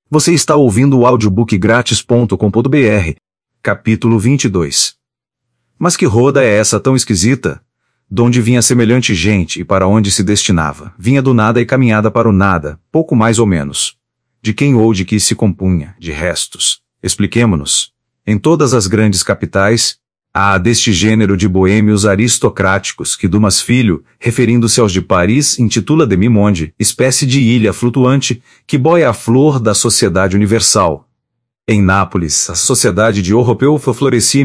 Você está ouvindo o audiobookgratis.com.br, capítulo 22. Mas que roda é essa tão esquisita? Donde vinha semelhante gente e para onde se destinava? Vinha do nada e caminhada para o nada, pouco mais ou menos. De quem ou de que se compunha? De restos. Expliquemo-nos. Em todas as grandes capitais, há deste gênero de boêmios aristocráticos que Dumas Filho, referindo-se aos de Paris, intitula demi-monde, espécie de ilha flutuante que boia a flor da sociedade universal. Em Nápoles, a sociedade de Oropeu florescia em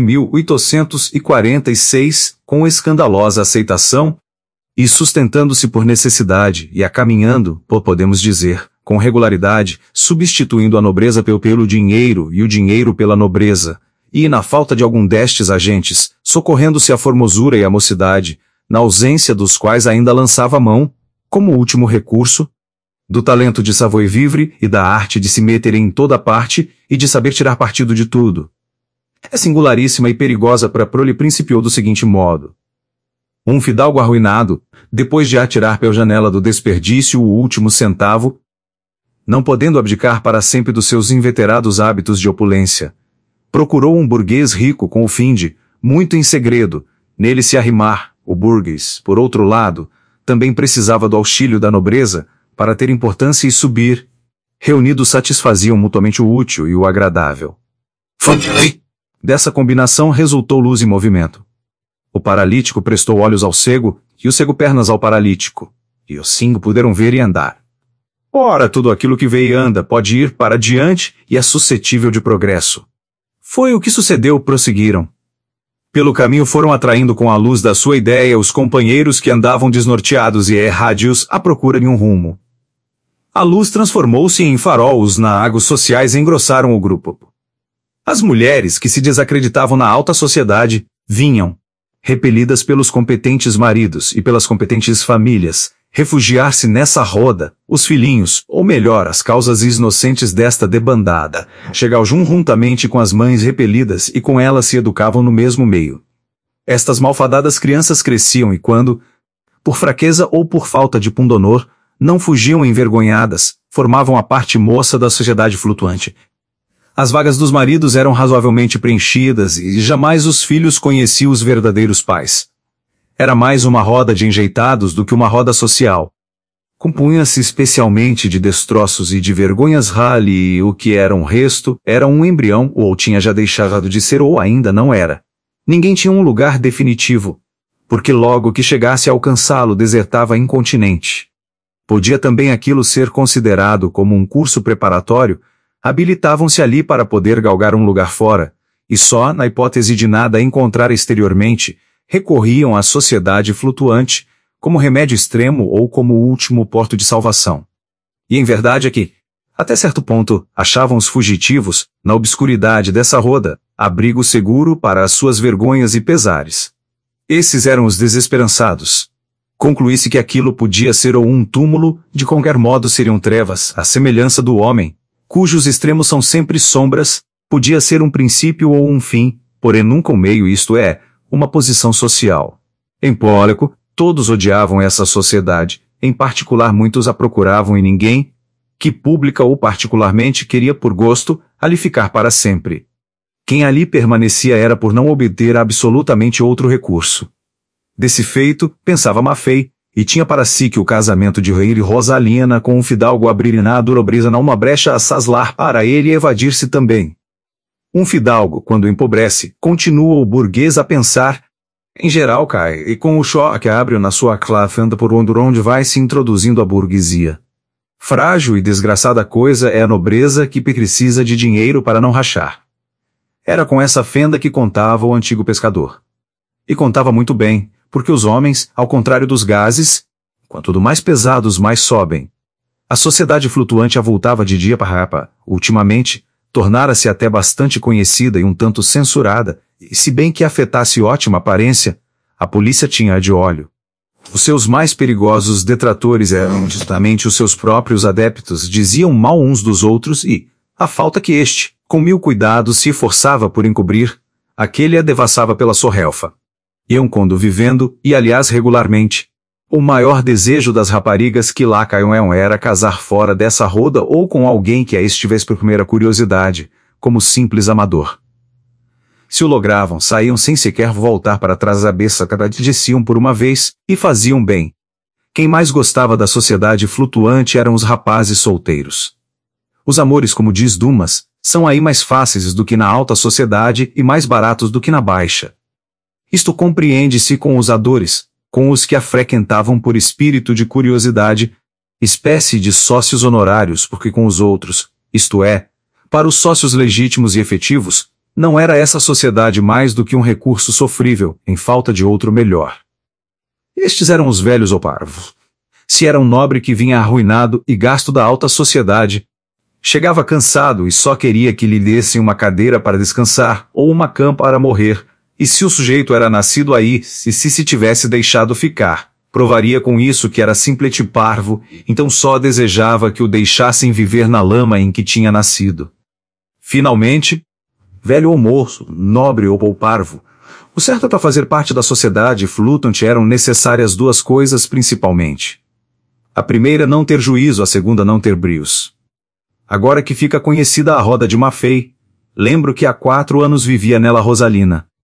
1846 com escandalosa aceitação e sustentando-se por necessidade e acaminhando, podemos dizer, com regularidade, substituindo a nobreza pelo dinheiro e o dinheiro pela nobreza, e, na falta de algum destes agentes, socorrendo-se a formosura e a mocidade, na ausência dos quais ainda lançava a mão, como último recurso, do talento de savoir-vivre e da arte de se meter em toda parte e de saber tirar partido de tudo. É singularíssima e perigosa para prole principiou do seguinte modo. Um fidalgo arruinado, depois de atirar pela janela do desperdício o último centavo, não podendo abdicar para sempre dos seus inveterados hábitos de opulência, procurou um burguês rico com o fim de, muito em segredo, nele se arrimar. O burguês, por outro lado, também precisava do auxílio da nobreza para ter importância e subir. Reunidos satisfaziam mutuamente o útil e o agradável. Dessa combinação resultou luz e movimento. O paralítico prestou olhos ao cego, e o cego pernas ao paralítico, e os cinco puderam ver e andar. Ora, tudo aquilo que vê e anda pode ir para diante e é suscetível de progresso. Foi o que sucedeu, prosseguiram. Pelo caminho foram atraindo com a luz da sua ideia os companheiros que andavam desnorteados e errádios à procura de um rumo. A luz transformou-se em farol, os naagos sociais engrossaram o grupo. As mulheres que se desacreditavam na alta sociedade, vinham, repelidas pelos competentes maridos e pelas competentes famílias, refugiar-se nessa roda, os filhinhos, ou melhor, as causas inocentes desta debandada, chegavam juntamente com as mães repelidas e com elas se educavam no mesmo meio. Estas malfadadas crianças cresciam e quando, por fraqueza ou por falta de pundonor, não fugiam envergonhadas, formavam a parte moça da sociedade flutuante. As vagas dos maridos eram razoavelmente preenchidas e jamais os filhos conheciam os verdadeiros pais. Era mais uma roda de enjeitados do que uma roda social. Compunha-se especialmente de destroços e de vergonhas e o que era um resto, era um embrião ou tinha já deixado de ser ou ainda não era. Ninguém tinha um lugar definitivo, porque logo que chegasse a alcançá-lo desertava incontinente. Podia também aquilo ser considerado como um curso preparatório, habilitavam-se ali para poder galgar um lugar fora, e só, na hipótese de nada encontrar exteriormente, recorriam à sociedade flutuante, como remédio extremo ou como último porto de salvação. E em verdade é que, até certo ponto, achavam os fugitivos, na obscuridade dessa roda, abrigo seguro para as suas vergonhas e pesares. Esses eram os desesperançados. Concluí-se que aquilo podia ser ou um túmulo, de qualquer modo seriam trevas, à semelhança do homem, cujos extremos são sempre sombras, podia ser um princípio ou um fim, porém nunca um meio, isto é, uma posição social. Em Pólico, todos odiavam essa sociedade, em particular muitos a procuravam e ninguém, que pública ou particularmente queria por gosto, ali ficar para sempre. Quem ali permanecia era por não obter absolutamente outro recurso. Desse feito, pensava Maffei, e tinha para si que o casamento de Rei e Rosalina com um fidalgo abriria na durobrisa não uma brecha a saslar para ele evadir-se também. Um fidalgo, quando empobrece, continua o burguês a pensar, em geral cai, e com o choque abre na sua clave anda por onde vai se introduzindo a burguesia. Frágil e desgraçada coisa é a nobreza que precisa de dinheiro para não rachar. Era com essa fenda que contava o antigo pescador. E contava muito bem, porque os homens, ao contrário dos gases, quanto mais pesados mais sobem. A sociedade flutuante avultava de dia para rapa, ultimamente, tornara-se até bastante conhecida e um tanto censurada, e se bem que afetasse ótima aparência, a polícia tinha-a de olho. Os seus mais perigosos detratores eram justamente os seus próprios adeptos, diziam mal uns dos outros e, a falta que este, com 1000 cuidados se forçava por encobrir, aquele a devassava pela sorrelfa. Iam quando vivendo, e aliás regularmente, O maior desejo das raparigas que lá caíam era casar fora dessa roda ou com alguém que a estivesse por primeira curiosidade, como simples amador. Se o logravam, saíam sem sequer voltar para trás a beça, desciam por uma vez, e faziam bem. Quem mais gostava da sociedade flutuante eram os rapazes solteiros. Os amores, como diz Dumas, são aí mais fáceis do que na alta sociedade e mais baratos do que na baixa. Isto compreende-se com os adores, com os que a frequentavam por espírito de curiosidade, espécie de sócios honorários, porque com os outros, isto é, para os sócios legítimos e efetivos, não era essa sociedade mais do que um recurso sofrível, em falta de outro melhor. Estes eram os velhos ou parvos. Se era um nobre que vinha arruinado e gasto da alta sociedade, chegava cansado e só queria que lhe dessem uma cadeira para descansar, ou uma cama para morrer, e se o sujeito era nascido aí, se tivesse deixado ficar, provaria com isso que era simplete parvo, então só desejava que o deixassem viver na lama em que tinha nascido. Finalmente, velho ou moço, nobre ou parvo, o certo para fazer parte da sociedade flutuante eram necessárias duas coisas principalmente. A primeira, não ter juízo, a segunda, não ter brios. Agora que fica conhecida a roda de Maffei, lembro que há 4 anos vivia nela Rosalina.